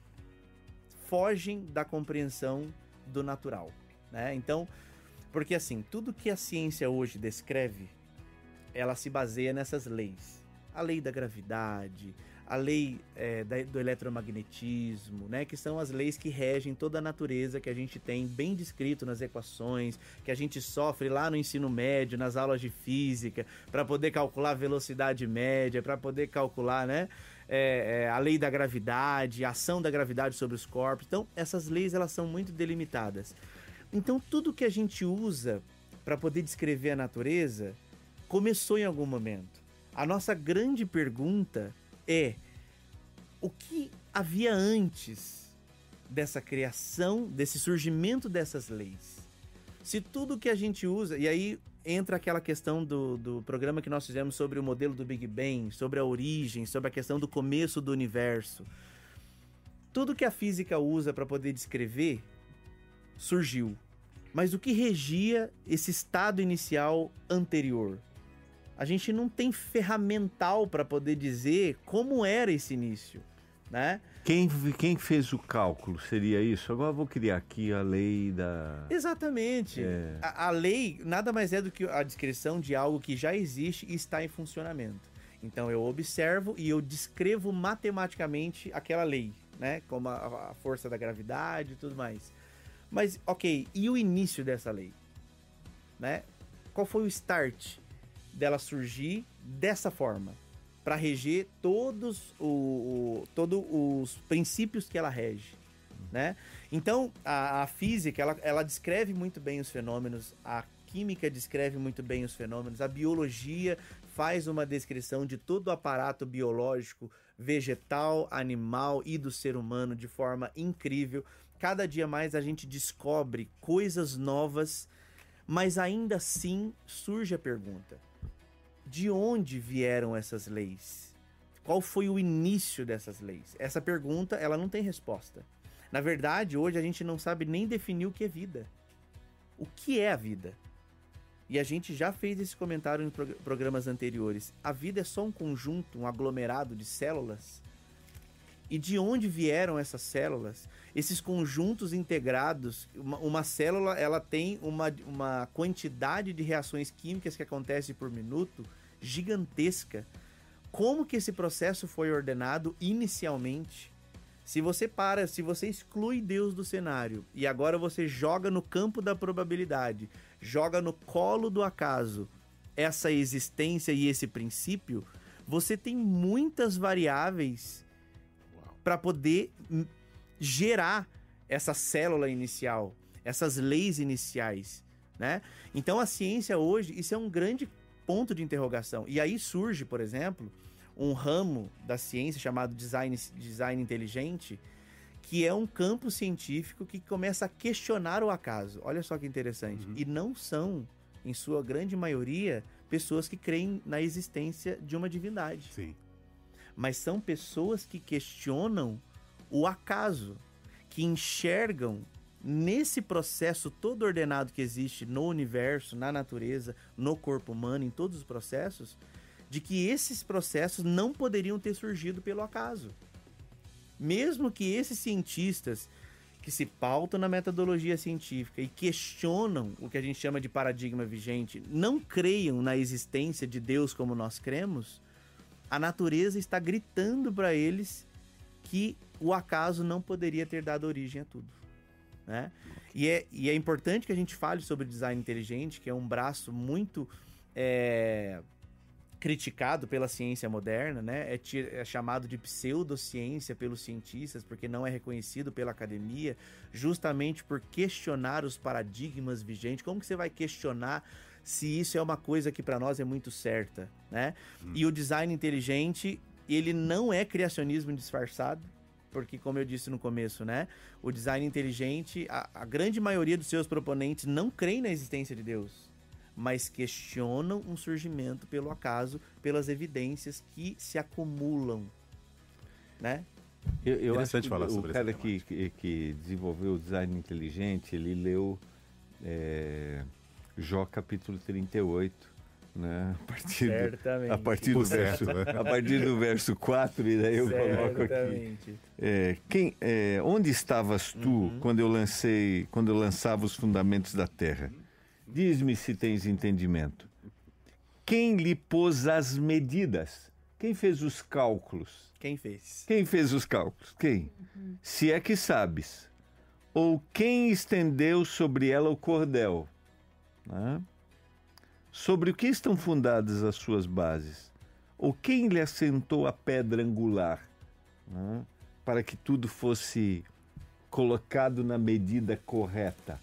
fogem da compreensão do natural, né? Então, porque assim, tudo que a ciência hoje descreve, ela se baseia nessas leis. A lei da gravidade, a lei é, da, do eletromagnetismo, né? Que são as leis que regem toda a natureza que a gente tem bem descrito nas equações, que a gente sofre lá no ensino médio, nas aulas de física, para poder calcular a velocidade média, para poder calcular, né? É, é, a lei da gravidade, a ação da gravidade sobre os corpos. Então, essas leis elas são muito delimitadas. Então, tudo que a gente usa para poder descrever a natureza começou em algum momento. A nossa grande pergunta é: o que havia antes dessa criação, desse surgimento dessas leis? Se tudo que a gente usa... E aí entra aquela questão do, do programa que nós fizemos sobre o modelo do Big Bang, sobre a origem, sobre a questão do começo do universo. Tudo que a física usa para poder descrever surgiu. Mas o que regia esse estado inicial anterior? A gente não tem ferramental para poder dizer como era esse início, né? Quem, quem fez o cálculo seria isso? Agora eu vou criar aqui a lei da... Exatamente. É. A, a lei nada mais é do que a descrição de algo que já existe e está em funcionamento. Então eu observo e eu descrevo matematicamente aquela lei, né? Como a, a força da gravidade e tudo mais. Mas, ok, e o início dessa lei? Né? Qual foi o start dela surgir dessa forma? Para reger todos o, o, todo os princípios que ela rege, né? Então, a, a física, ela, ela descreve muito bem os fenômenos, a química descreve muito bem os fenômenos, a biologia faz uma descrição de todo o aparato biológico, vegetal, animal e do ser humano de forma incrível. Cada dia mais a gente descobre coisas novas, mas ainda assim surge a pergunta: de onde vieram essas leis? Qual foi o início dessas leis? Essa pergunta, ela não tem resposta. Na verdade, hoje a gente não sabe nem definir o que é vida. O que é a vida? E a gente já fez esse comentário em prog- programas anteriores. A vida é só um conjunto, um aglomerado de células? E de onde vieram essas células? Esses conjuntos integrados, uma, uma célula ela tem uma, uma quantidade de reações químicas que acontecem por minuto gigantesca. como que esse processo foi ordenado inicialmente. Se você para, se você exclui Deus do cenário e agora você joga no campo da probabilidade, joga no colo do acaso essa existência e esse princípio, você tem muitas variáveis para poder gerar essa célula inicial, essas leis iniciais, né? Então a ciência hoje, isso é um grande ponto de interrogação. E aí surge, por exemplo, um ramo da ciência chamado design, design inteligente, que é um campo científico que começa a questionar o acaso. Olha só que interessante. Uhum. E não são, em sua grande maioria, pessoas que creem na existência de uma divindade. Sim. Mas são pessoas que questionam o acaso, que enxergam nesse processo todo ordenado que existe no universo, na natureza, no corpo humano, em todos os processos, de que esses processos não poderiam ter surgido pelo acaso. Mesmo que esses cientistas que se pautam na metodologia científica e questionam o que a gente chama de paradigma vigente, não creiam na existência de Deus como nós cremos, a natureza está gritando para eles que o acaso não poderia ter dado origem a tudo, né? E é, e é importante que a gente fale sobre design inteligente, que é um braço muito é, criticado pela ciência moderna, né? É, é chamado de pseudociência pelos cientistas, porque não é reconhecido pela academia, justamente por questionar os paradigmas vigentes. Como que você vai questionar se isso é uma coisa que para nós é muito certa, né? Hum. E o design inteligente, ele não é criacionismo disfarçado, porque, como eu disse no começo, né? O design inteligente, a, a grande maioria dos seus proponentes não creem na existência de Deus, mas questionam um surgimento pelo acaso, pelas evidências que se acumulam, né? Eu, eu Interessante acho que falar o sobre cara essa que, que, que desenvolveu o design inteligente, ele leu é, Jó capítulo trinta e oito, né? A partir Certamente. Do, a partir do verso, né? a partir do verso quatro, e daí eu coloco aqui. É, quem, é, onde estavas tu uhum. quando eu lancei, quando eu lançava os fundamentos da terra? Diz-me se tens entendimento. Quem lhe pôs as medidas? Quem fez os cálculos? Quem fez? Quem fez os cálculos? Quem? Uhum. Se é que sabes. Ou quem estendeu sobre ela o cordel? Né? Sobre o que estão fundadas as suas bases? Ou quem lhe assentou a pedra angular? Né? Para que tudo fosse colocado na medida correta.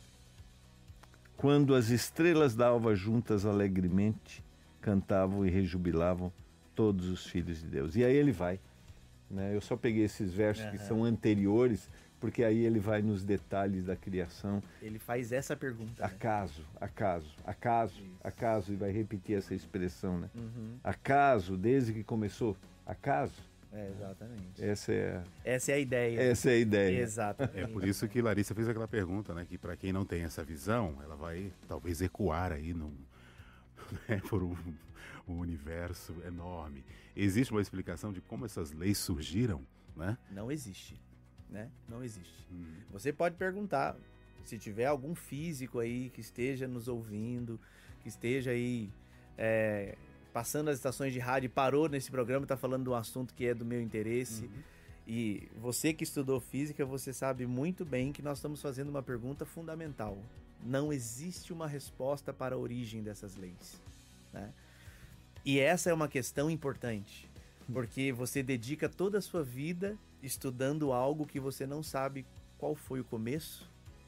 Quando as estrelas da alva juntas alegremente cantavam e rejubilavam todos os filhos de Deus. E aí ele vai, né? Eu só peguei esses versos uhum. que são anteriores, porque aí ele vai nos detalhes da criação. Ele faz essa pergunta. Acaso, né? acaso, acaso, Isso. acaso, e vai repetir essa expressão, né? Uhum. Acaso, desde que começou, acaso. É, exatamente. Essa é a... Essa é a ideia. Essa é a ideia. Exatamente. É por isso que Larissa fez aquela pergunta, né? Que para quem não tem essa visão, ela vai talvez ecoar aí num, né, por um, um universo enorme. Existe uma explicação de como essas leis surgiram, né? Não existe, né? Não existe. Hum. Você pode perguntar, se tiver algum físico aí que esteja nos ouvindo, que esteja aí... É, passando as estações de rádio, parou nesse programa, está falando de um assunto que é do meu interesse. Uhum. E você que estudou física, você sabe muito bem que nós estamos fazendo uma pergunta fundamental. Não existe uma resposta para a origem dessas leis, né? E essa é uma questão importante, porque você dedica toda a sua vida estudando algo que você não sabe qual foi o começo,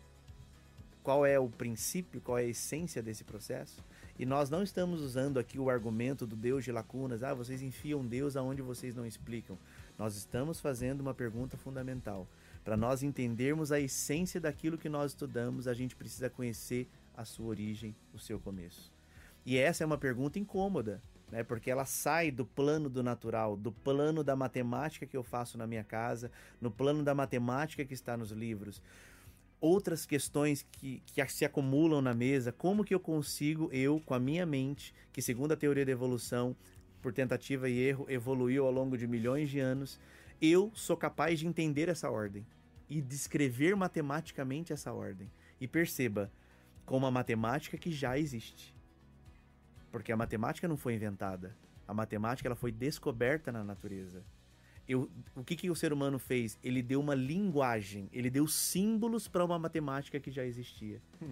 qual é o princípio, qual é a essência desse processo. E nós não estamos usando aqui o argumento do Deus de lacunas. Ah, vocês enfiam Deus aonde vocês não explicam. Nós estamos fazendo uma pergunta fundamental. Para nós entendermos a essência daquilo que nós estudamos, a gente precisa conhecer a sua origem, o seu começo. E essa é uma pergunta incômoda, né? Porque ela sai do plano do natural, do plano da matemática que eu faço na minha casa, no plano da matemática que está nos livros. Outras questões que, que se acumulam na mesa, como que eu consigo, eu, com a minha mente, que segundo a teoria da evolução, por tentativa e erro, evoluiu ao longo de milhões de anos, eu sou capaz de entender essa ordem e descrever matematicamente essa ordem. E perceba, com uma matemática que já existe. Porque a matemática não foi inventada, A matemática ela foi descoberta na natureza. Eu, o que, que o ser humano fez? Ele deu uma linguagem, ele deu símbolos para uma matemática que já existia. Hum.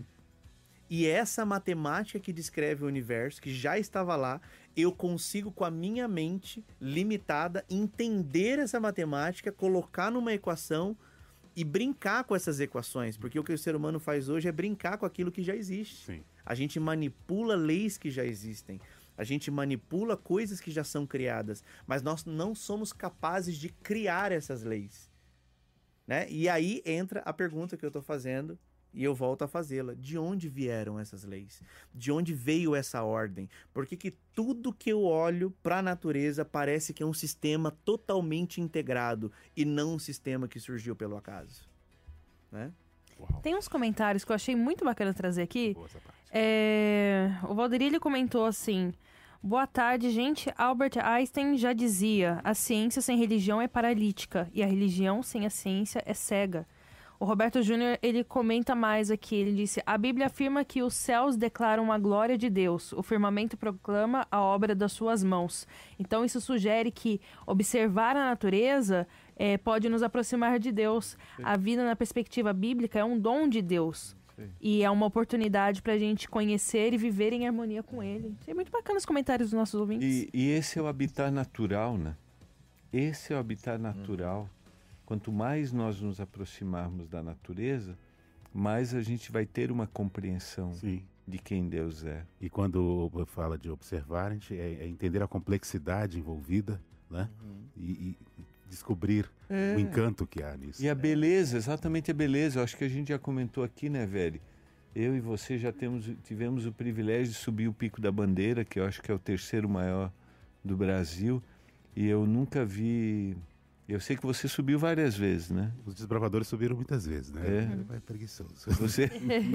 E essa matemática que descreve o universo, que já estava lá, eu consigo com a minha mente limitada entender essa matemática, colocar numa equação e brincar com essas equações. Porque o que o ser humano faz hoje é brincar com aquilo que já existe. Sim. A gente manipula leis que já existem. A gente manipula coisas que já são criadas, mas nós não somos capazes de criar essas leis, né? E aí entra a pergunta que eu estou fazendo e eu volto a fazê-la. De onde vieram essas leis? De onde veio essa ordem? Por que que tudo que eu olho para a natureza parece que é um sistema totalmente integrado e não um sistema que surgiu pelo acaso, né? Uau. Tem uns comentários que eu achei muito bacana trazer aqui. Boa essa parte. É... O Valderi, ele comentou assim: boa tarde, gente. Albert Einstein já dizia: a ciência sem religião é paralítica e a religião sem a ciência é cega. O Roberto Júnior, ele comenta mais aqui. Ele disse: a Bíblia afirma que os céus declaram a glória de Deus. O firmamento proclama a obra das suas mãos. Então isso sugere que observar a natureza é, pode nos aproximar de Deus. Sim. A vida na perspectiva bíblica é um dom de Deus. Sim. E é uma oportunidade para a gente conhecer e viver em harmonia com Ele. É muito bacana os comentários dos nossos ouvintes. E, e esse é o habitat natural, né? Esse é o habitat natural. Hum. Quanto mais nós nos aproximarmos da natureza, mais a gente vai ter uma compreensão Sim. de quem Deus é. E quando fala de observar, a gente é, é entender a complexidade envolvida, né? Uhum. E, e descobrir é. o encanto que há nisso. E a beleza, exatamente a beleza. Eu acho que a gente já comentou aqui, né, velho? Eu e você já temos, tivemos o privilégio de subir o Pico da Bandeira, que eu acho que é o terceiro maior do Brasil. E eu nunca vi... Eu sei que você subiu várias vezes, né? Os desbravadores subiram muitas vezes, né? É, é preguiçoso. Você...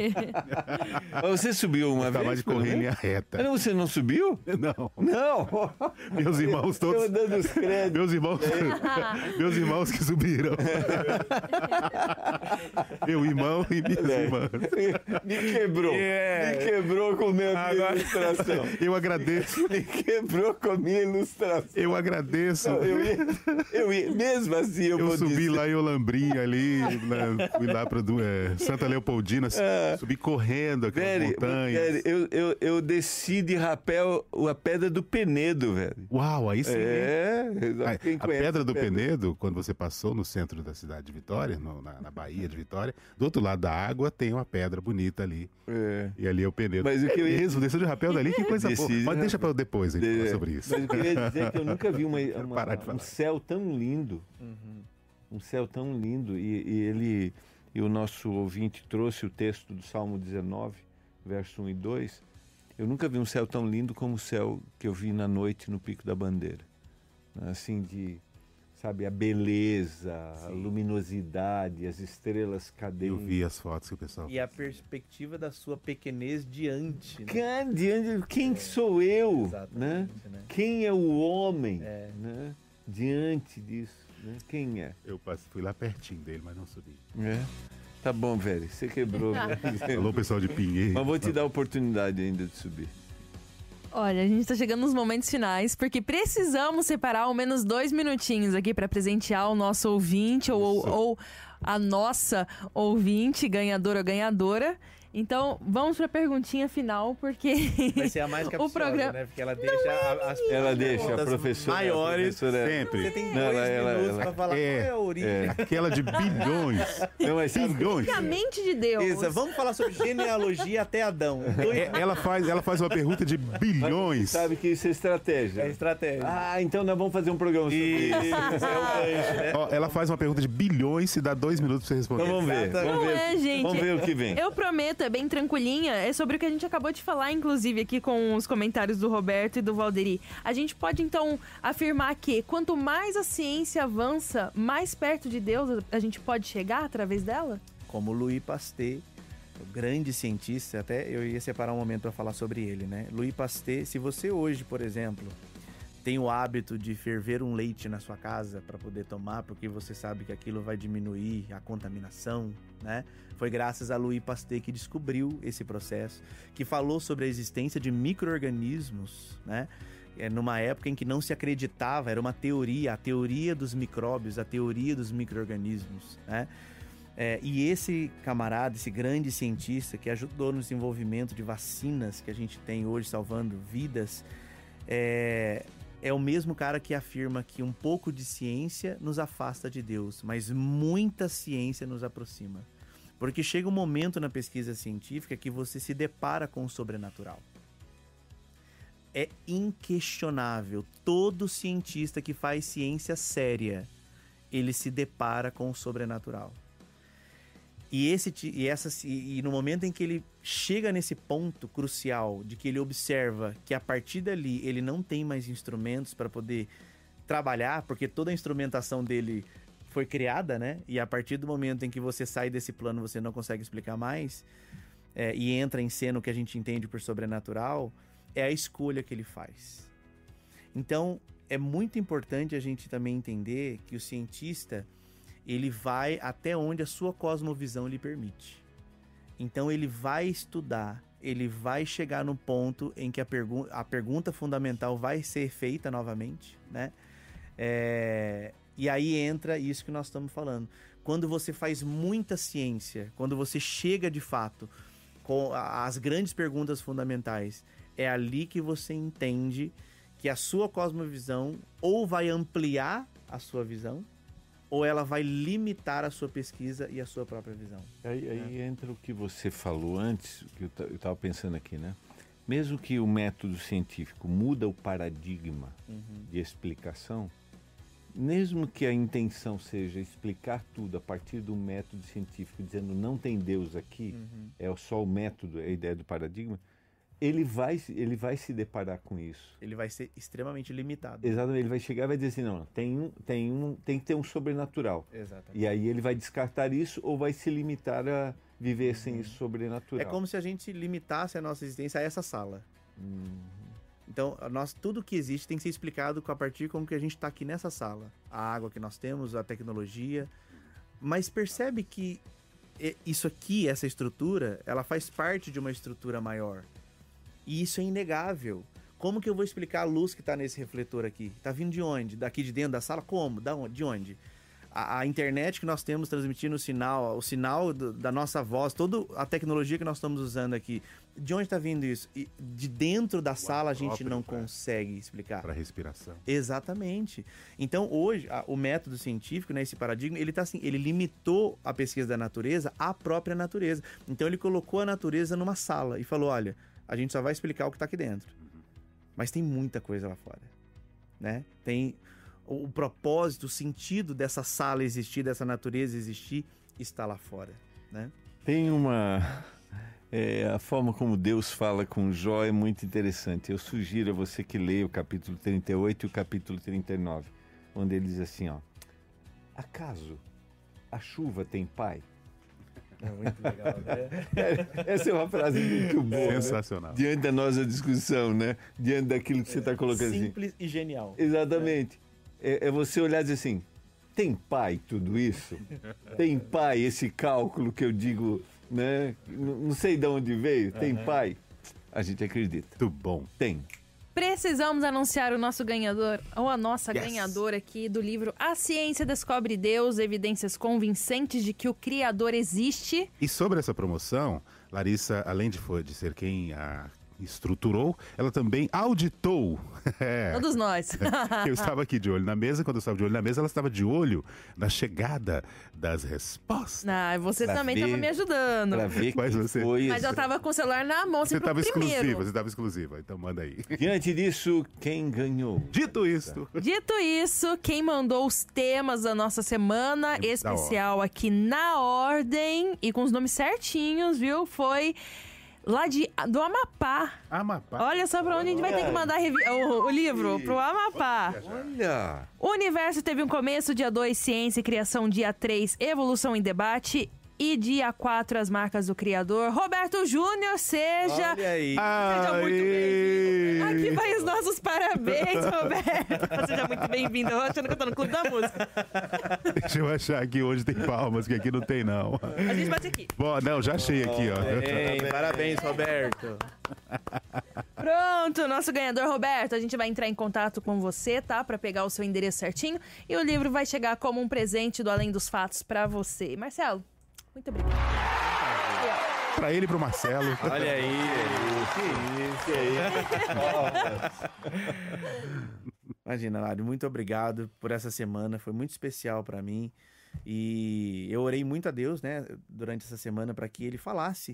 você subiu uma vez? Vez? De correr em linha reta. Não, você não subiu? Não. Não? Meus irmãos todos... Eu dando os créditos. Meus irmãos... Meus irmãos que subiram. Meu irmão e minhas é. irmãs. Me quebrou. Yeah. Me quebrou com a minha Agora... ilustração. Eu agradeço. Me quebrou com a minha ilustração. Eu agradeço. Não, eu ia... Eu ia... Mesmo assim, eu, eu vou subi dizer. lá em Olambrinha, ali, né, fui lá para é, Santa Leopoldina, ah, subi correndo aquelas velho, montanhas. Velho, eu, eu, eu desci de rapel a Pedra do Penedo, velho. Uau, aí sim. É, a, a Pedra do Penedo, quando você passou no centro da cidade de Vitória, no, na, na Baía de Vitória, do outro lado da água tem uma pedra bonita ali. É. E ali é o Penedo. Mas o que eu ia... Mesmo, desceu de rapel dali, que coisa boa. Mas de... deixa para depois a gente de... falar sobre isso. Mas o que eu ia dizer é que eu nunca vi uma, uma, um céu tão lindo. Uhum. Um céu tão lindo e, e ele e o nosso ouvinte trouxe o texto do Salmo dezenove, verso um e dois. Eu nunca vi um céu tão lindo como o céu que eu vi na noite no Pico da Bandeira, assim, de, sabe, a beleza, Sim. a luminosidade, as estrelas cadentes. Eu vi as fotos que o pessoal... E a perspectiva da sua pequenez diante, né? Quem, diante, quem é. sou eu, Exatamente, né? né? Quem é o homem, é. né? Diante disso, né? Quem é? Eu fui lá pertinho dele, mas não subi. É? Tá bom, velho, você quebrou. Alô, pessoal de Pinheiros. Mas vou te dar a oportunidade ainda de subir. Olha, a gente tá chegando nos momentos finais, porque precisamos separar ao menos dois minutinhos aqui para presentear o nosso ouvinte ou, ou a nossa ouvinte, ganhador ou ganhadora. Então, vamos pra perguntinha final, porque... Vai ser a mais capciosa, o programa... né? Porque ela deixa é, as Ela deixa a professora maiores. A professora sempre. Você tem dois não, ela, minutos ela, pra falar é, qual é a origem. É. Aquela de bilhões. Não, mas bilhões. É a mente de Deus. Isso, vamos falar sobre genealogia até Adão. É, ela, faz, ela faz uma pergunta de bilhões. Mas sabe que isso é estratégia. É estratégia. Ah, então nós vamos fazer um programa sobre isso. isso. É um gancho, né? Ó, ela faz uma pergunta de bilhões e dá dois minutos pra você responder. Então vamos ver. Vamos Não ver, é, gente. Vamos ver o que vem. Eu prometo, é bem tranquilinha. É sobre o que a gente acabou de falar, inclusive, aqui com os comentários do Roberto e do Valderi. A gente pode, então, afirmar que quanto mais a ciência avança, mais perto de Deus a gente pode chegar através dela? Como Louis Pasteur, o grande cientista, até eu ia separar um momento para falar sobre ele, né? Louis Pasteur, se você hoje, por exemplo, tem o hábito de ferver um leite na sua casa para poder tomar, porque você sabe que aquilo vai diminuir a contaminação, né? Foi graças a Louis Pasteur que descobriu esse processo, que falou sobre a existência de micro-organismos, né? É numa época em que não se acreditava, era uma teoria, a teoria dos micróbios, a teoria dos micro-organismos, né? É, e esse camarada, esse grande cientista que ajudou no desenvolvimento de vacinas que a gente tem hoje salvando vidas, é, é o mesmo cara que afirma que um pouco de ciência nos afasta de Deus, mas muita ciência nos aproxima. Porque chega um momento na pesquisa científica que você se depara com o sobrenatural. É inquestionável, todo cientista que faz ciência séria, ele se depara com o sobrenatural. E, esse, e, essa, e no momento em que ele chega nesse ponto crucial de que ele observa que a partir dali ele não tem mais instrumentos para poder trabalhar, porque toda a instrumentação dele foi criada, né? E a partir do momento em que você sai desse plano, você não consegue explicar mais, é, e entra em cena o que a gente entende por sobrenatural, é a escolha que ele faz. Então, é muito importante a gente também entender que o cientista, ele vai até onde a sua cosmovisão lhe permite. Então ele vai estudar, ele vai chegar no ponto em que a, pergu- a pergunta fundamental vai ser feita novamente, né? É... E aí entra isso que nós estamos falando. Quando você faz muita ciência, quando você chega de fato com as grandes perguntas fundamentais, é ali que você entende que a sua cosmovisão ou vai ampliar a sua visão, ou ela vai limitar a sua pesquisa e a sua própria visão. Aí, aí é. entra o que você falou antes, que eu estava pensando aqui, né? Mesmo que o método científico muda o paradigma uhum. de explicação, mesmo que a intenção seja explicar tudo a partir do método científico, dizendo não tem Deus aqui, uhum. é só o método, a ideia do paradigma, ele vai, ele vai se deparar com isso. Ele vai ser extremamente limitado. Exatamente, ele vai chegar e vai dizer assim, não, tem, um, tem, um, tem que ter um sobrenatural. Exatamente. E aí ele vai descartar isso ou vai se limitar a viver sem uhum. isso sobrenatural. É como se a gente limitasse a nossa existência a essa sala. Uhum. Então, nós, tudo que existe tem que ser explicado a partir de como que a gente está aqui nessa sala. A água que nós temos, a tecnologia. Mas percebe que isso aqui, essa estrutura, ela faz parte de uma estrutura maior. E isso é inegável. Como que eu vou explicar a luz que está nesse refletor aqui? Está vindo de onde? Daqui de dentro da sala? Como? Da onde? De onde? A, a internet que nós temos transmitindo o sinal, o sinal do, da nossa voz, toda a tecnologia que nós estamos usando aqui, de onde está vindo isso? E de dentro da o sala a gente não pra, consegue explicar. Para respiração. Exatamente. Então hoje, a, o método científico, né, esse paradigma, ele, tá, assim, ele limitou a pesquisa da natureza à própria natureza. Então ele colocou a natureza numa sala e falou, olha, a gente só vai explicar o que está aqui dentro. Mas tem muita coisa lá fora, né? Tem o, o propósito, o sentido dessa sala existir, dessa natureza existir, está lá fora, né? Tem uma... É, a forma como Deus fala com Jó é muito interessante. Eu sugiro a você que leia o capítulo trinta e oito e o capítulo trinta e nove, onde ele diz assim, ó... Acaso a chuva tem pai? É muito legal, né? Essa é uma frase muito boa. Sensacional. Né? Diante da nossa discussão, né? Diante daquilo que é, você está colocando. Simples assim. e genial. Exatamente. É. É, é você olhar e dizer assim, tem pai tudo isso? Tem pai esse cálculo que eu digo, né? Não sei de onde veio. Tem uhum. pai? A gente acredita. Muito bom. Tem. Precisamos anunciar o nosso ganhador, ou a nossa yes. ganhadora aqui do livro A Ciência Descobre Deus, evidências convincentes de que o Criador existe. E sobre essa promoção, Larissa, além de, de ser quem a estruturou, ela também auditou. É. Todos nós. Eu estava aqui de olho na mesa, quando eu estava de olho na mesa, ela estava de olho na chegada das respostas. Ah, você pra também estava me ajudando. Pra ver Mas, você... foi Mas eu estava com o celular na mão, você estava exclusiva, você estava exclusiva, então manda aí. Diante disso, quem ganhou? Dito isso. Dito isso, quem mandou os temas da nossa semana é especial aqui na ordem e com os nomes certinhos, viu? Foi... lá de, do Amapá. Amapá. Olha só pra onde a gente vai ter que mandar revi- o, o livro, pro Amapá. Olha! O Universo teve um começo, dia dois, Ciência e Criação, dia três, Evolução em Debate. E dia quatro, as marcas do criador. Roberto Júnior, seja... Olha aí. Seja muito bem-vindo. Aqui vai os nossos parabéns, Roberto. Seja muito bem-vindo. Eu achando que eu tô no clube da música. Deixa eu achar que hoje tem palmas, que aqui não tem, não. A gente bate aqui. Bom, não, já achei aqui, ó. Ei, parabéns, Roberto. Pronto, nosso ganhador, Roberto. A gente vai entrar em contato com você, tá? Pra pegar o seu endereço certinho. E o livro vai chegar como um presente do Além dos Fatos pra você. Marcelo, muito obrigada. Pra ele e pro Marcelo. Olha aí. Que isso aí. Imagina, Lário, muito obrigado por essa semana. Foi muito especial pra mim. E eu orei muito a Deus, né, durante essa semana para que ele falasse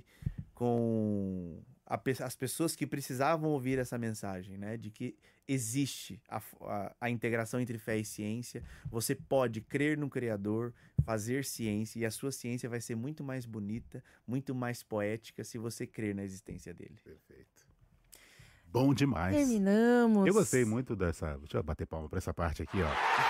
com a, as pessoas que precisavam ouvir essa mensagem, né, de que existe a, a, a integração entre fé e ciência. Você pode crer no Criador, fazer ciência, e a sua ciência vai ser muito mais bonita, muito mais poética se você crer na existência dele. Perfeito. Bom demais. Terminamos. Eu gostei muito dessa... Deixa eu bater palma pra essa parte aqui, ó.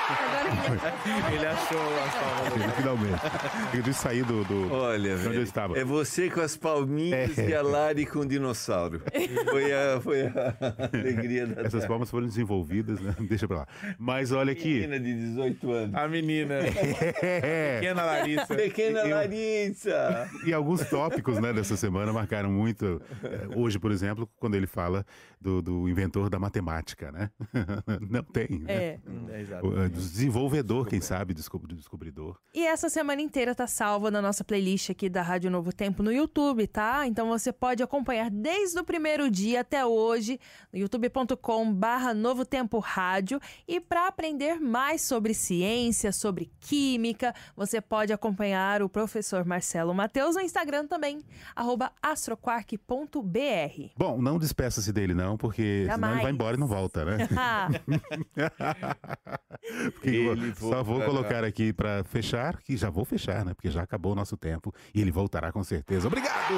Agora Ele achou as palmas. Finalmente. Eu disse sair do, do... Olha, onde eu estava. é você com as palminhas É. e a Lari com o dinossauro. Foi a, foi a alegria da Essas palmas foram desenvolvidas, né? Deixa pra lá. Mas olha aqui. menina de dezoito anos. A menina. É. Pequena Larissa. Pequena Eu- Larissa. E alguns tópicos, né, dessa semana marcaram muito. É, hoje, por exemplo, quando ele fala do, do inventor da matemática, né? Não tem, né? É. É, exato. O, é, do desenvolvedor, quem sabe, descobri- descobridor. E essa semana inteira tá salva na nossa playlist aqui da Rádio Novo Tempo no YouTube, tá? Então você pode acompanhar desde o primeiro dia até hoje no youtube ponto com barra Novo Tempo Rádio. E para aprender mais sobre ciência, sobre química, você pode acompanhar o professor Marcelo Mateus no Instagram também, arroba astroquark ponto br. Bom, não despeça-se dele, não, porque senão Jamais. ele vai embora e não volta, né? Ah, Porque Ele eu só vou voltará. colocar aqui pra fechar, que já vou fechar, né? Porque já acabou o nosso tempo e ele voltará com certeza. Obrigado!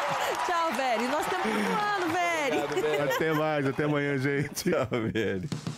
tchau, velho. Nós temos um ano, velho. Até mais, até amanhã, gente. Tchau, velho.